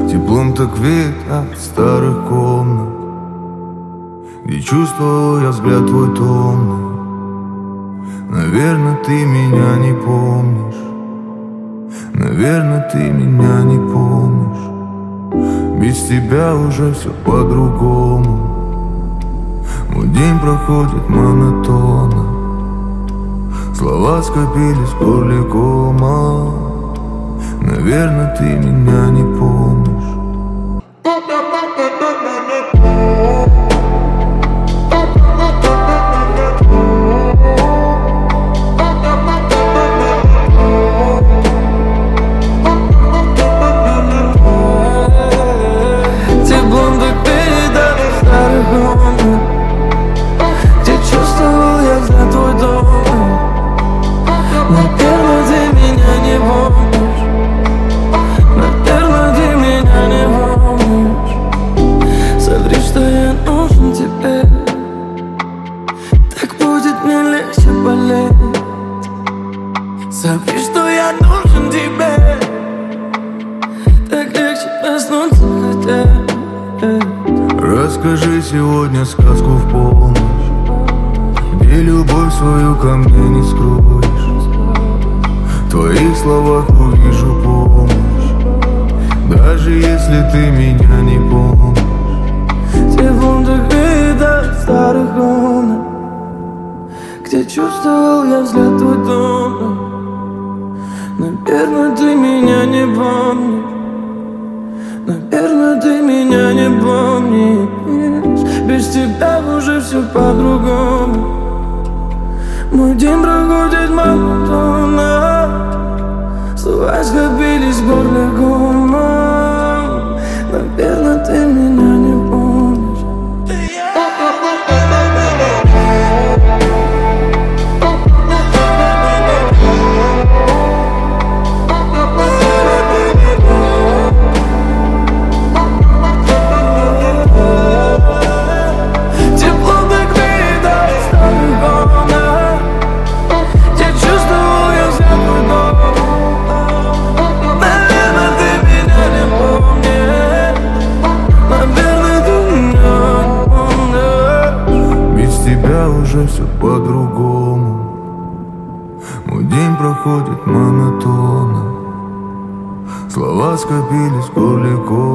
Теплом так веет от старых комнат, где чувствовал я взгляд твой томный. Наверное, ты меня не помнишь. Наверное, ты меня не помнишь. Без тебя уже все по-другому. Мой день проходит монотонно. Слова скопились в горле кома. Наверное, ты меня не помнишь. Соври, что я нужен тебе. Так легче проснуться хотя. Расскажи сегодня сказку в полночь, где любовь свою ко мне не скроешь. В твоих словах увижу помощь, даже если ты меня не помнишь. Теплом так веет от старых комнат, где чувствовал я взгляд твой томный. Наверное, ты меня не помнишь. Наверное, ты меня не помнишь. Без тебя уже все по-другому. Мой день проходит монотонно. Слова скопились в горле комом. Наверное, ты меня не помнишь. Уже все по-другому. Мой день проходит монотонно. Слова скопились в горле.